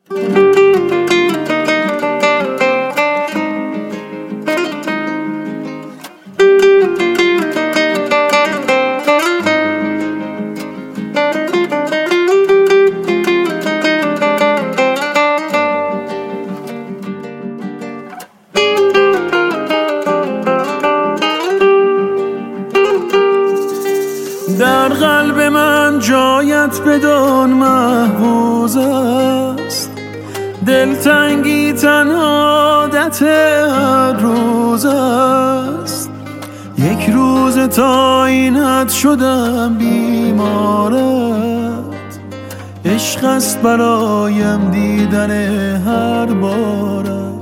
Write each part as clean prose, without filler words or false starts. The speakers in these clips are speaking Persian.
در قلب من جایت بدان محفوظ است، دلتنگی تنها عادت هر روز است. یک روز تا این حد شدم بیمارت، عشق است برایم دیدن هر بارت.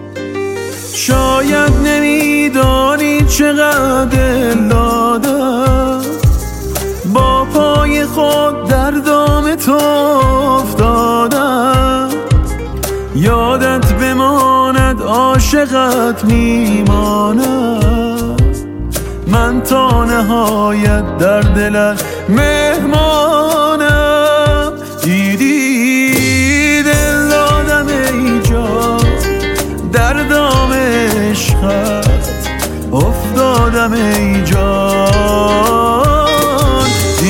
شاید نمیدانی چقدر دل دادم، با پای خود در دام تو افتادم. یادت بماند عاشقت میمانم، من تا نهایت در دلت مهمانم. دیدی دل دادم ای جان، در دام عشقت افتادم ای جان.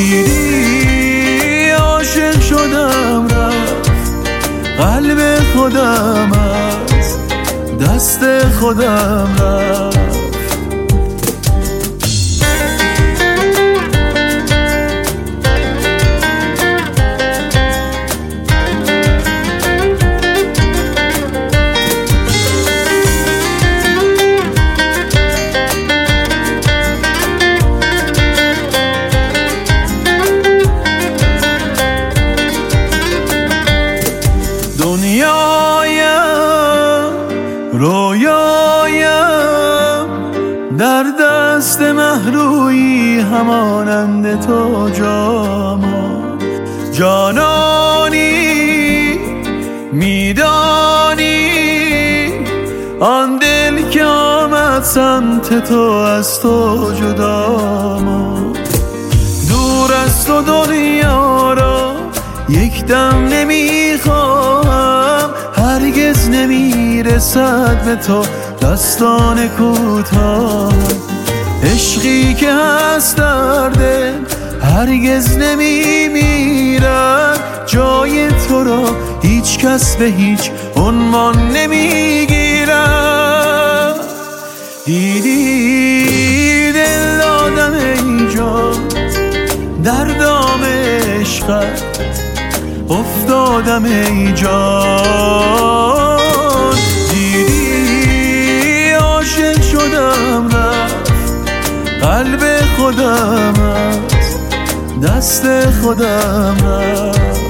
دیدی عاشق شدم رفت قلب خودم از دست خودم رفت. رویایم در دست مهرویی همانند تو جامان. جانانی میدانی آن دل که آمد سمت تو از تو جدا ماند. دور از تو دنیا را یک دم نمیخواهم، هرگز نمیرسد به تو دستان کوتاه. عشقی که هست در دل هرگز نمیمیرد، جای تو را هیچ کس به هیچ عنوان نمیگیرد. دیدی دل دادم ای جان، در دام عشقت افتادم ای جان. دیدی عاشق شدم رفت قلب خودم از دست خودم رفت.